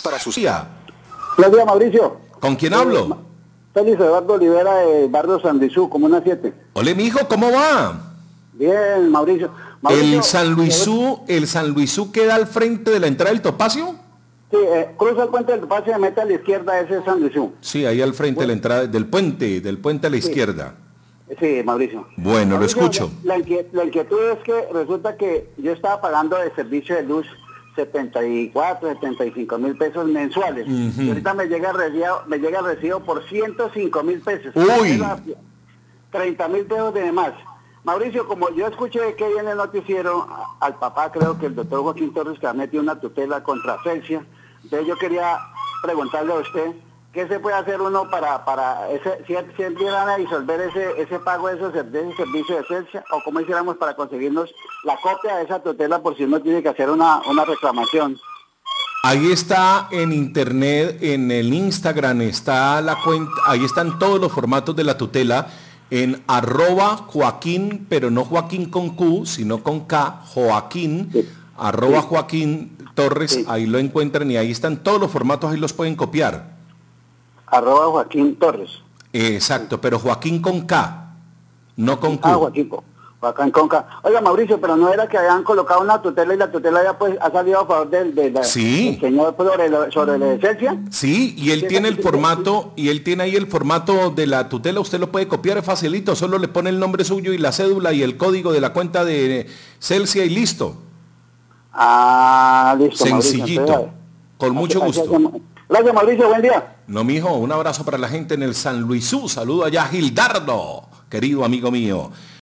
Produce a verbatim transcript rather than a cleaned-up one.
para su día. Buenos días, Mauricio. ¿Con quién hablo? Félix Eduardo Olivera de Barrio San Luisú, Comuna siete. Ole, mijo, ¿cómo va? Bien, Mauricio. Mauricio ¿El San Luisú, el San Luisú queda al frente de la entrada del Topacio? Sí, eh, cruza el puente del Topacio y se mete a la izquierda, ese es San Luisú. Sí, ahí al frente de la entrada del puente, del puente a la Sí. izquierda. Sí, Mauricio. Bueno, Mauricio, lo escucho. La, la, inquiet, la inquietud es que resulta que yo estaba pagando de servicio de luz setenta y cuatro, setenta y cinco mil pesos mensuales. Uh-huh. Y ahorita me llega el recibo, me llega el recibo por ciento cinco mil pesos. Uy. treinta mil pesos de más. Mauricio, como yo escuché que viene el noticiero, al papá creo que el doctor Joaquín Torres que ha metido una tutela contra Celsia, entonces yo quería preguntarle a usted, ¿qué se puede hacer uno para, para ese, si, si empiezan a disolver ese, ese pago de esos, de ese servicio de Celsia, o cómo hiciéramos para conseguirnos la copia de esa tutela por si uno tiene que hacer una, una reclamación? Ahí está en internet, en el Instagram está la cuenta, ahí están todos los formatos de la tutela, en arroba Joaquín, pero no Joaquín con Q, sino con K, Joaquín, sí. arroba sí. Joaquín Torres, sí. Ahí lo encuentran y ahí están todos los formatos, ahí los pueden copiar. Arroba Joaquín Torres. Exacto, pero Joaquín con K, no con Q. Ah, Joaquín, Joaquín con K. Oiga, Mauricio, pero no era que habían colocado una tutela y la tutela ya pues ha salido a favor del, del, sí. del señor sobre, lo, sobre la licencia. Sí, y él sí, tiene el formato, y él tiene ahí el formato de la tutela, usted lo puede copiar, es facilito, solo le pone el nombre suyo y la cédula y el código de la cuenta de Celsia y listo. Ah, listo. Sencillito, Mauricio, con así, mucho gusto. Así Gracias, Mauricio, buen día. No, mijo, un abrazo para la gente en el San Luisú, saludo allá a Gildardo, querido amigo mío.